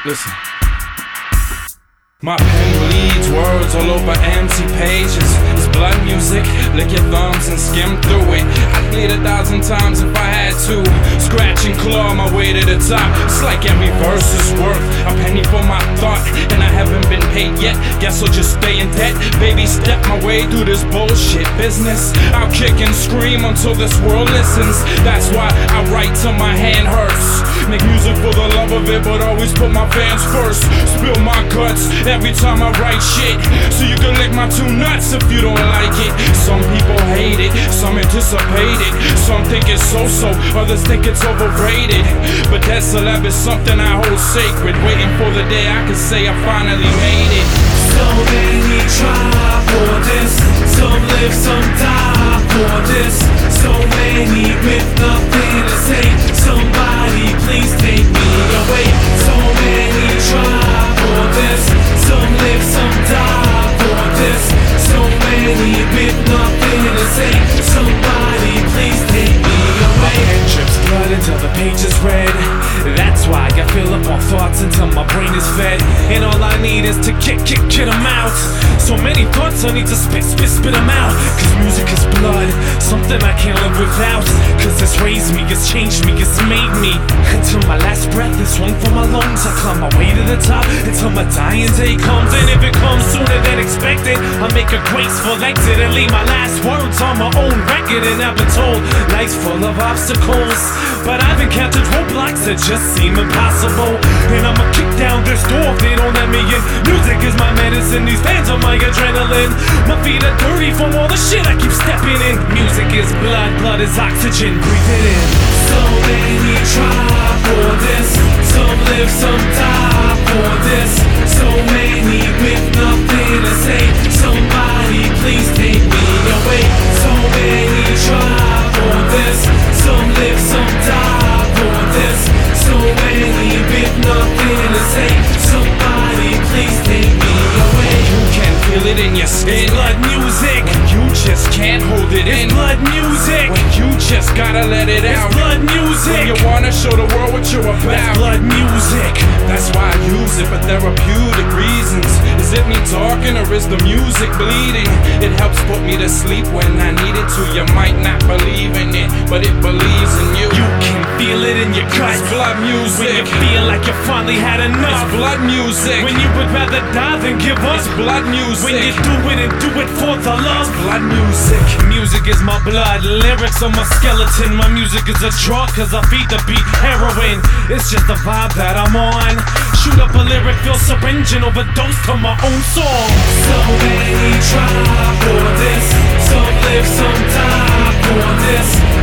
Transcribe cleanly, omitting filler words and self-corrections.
Listen. My pen bleeds words all over empty pages. It's blood music, lick your thumbs and skim through it. I'd bleed 1,000 times if I had to. Scratch and claw my way to the top. It's like every verse is worth a penny for my thought, and I haven't been paid yet. Guess I'll just stay in debt. Baby, step my way through this bullshit business. I'll kick and scream until this world listens. That's why I write till my hand hurts. Make music for the love of it, but always put my fans first. Spill my guts every time I write shit, so you can lick my two nuts if you don't like it. Some people hate it, some anticipate it. Some think it's so-so, others think it's overrated. But that celeb is something I hold sacred, waiting for the day I can say I finally made it. So many try for this, some live, some die for this. So many with nothing to say. Somebody please take me away. So many try for this, some live, some die for this. So many with nothing to say. Somebody please take me away. My pen drips blood until the page is red. That's why I fill up on thoughts until my brain is fed. And all I need is to get them out. So many thoughts I need to spit them out. Cause music is blood, something I can't live without. Cause it's raised me, it's changed me, it's made me. Until my last breath is swung from my lungs, I climb my way to the top until my dying day comes. And if it comes sooner than expected, I make a graceful exit and leave my last words on my own record. And I've been told life's full of obstacles, but I've encountered roadblocks that just seem impossible. And I'ma kick down this door if they don't let me in. Music is my medicine, these fans are my adrenaline. My feet are dirty from all the shit I keep stepping in. Music is blood, blood is oxygen, breathe it in. So many try for this, some live, some die for this. So many with nothing to say. Somebody please take me away. So many try for this, some live, some die for this. So many with nothing to say. Somebody please take me away. You can feel it in your skin. It's blood music. You just can't hold it in. It's blood music. You just gotta let it out. It's blood music. When you wanna show the world what you're about. It's blood music. That's why I use it for therapeutic reasons. Is it me talking or is the music bleeding? It helps put me to sleep when I need it to. You might not believe in it, but it believes in you. You can feel it in your gut. It's blood music. When you feel like you finally had enough. It's blood music. When you would rather die than give up. It's blood music. When you do it and do it for the love. It's blood music. Music is my blood, lyrics on my skeleton. My music is a drug cause I feed the beat heroin. It's just the vibe that I'm on. Shoot up a lyric, feel syringe and overdose to my own song. So many try for this, some live, some die for this.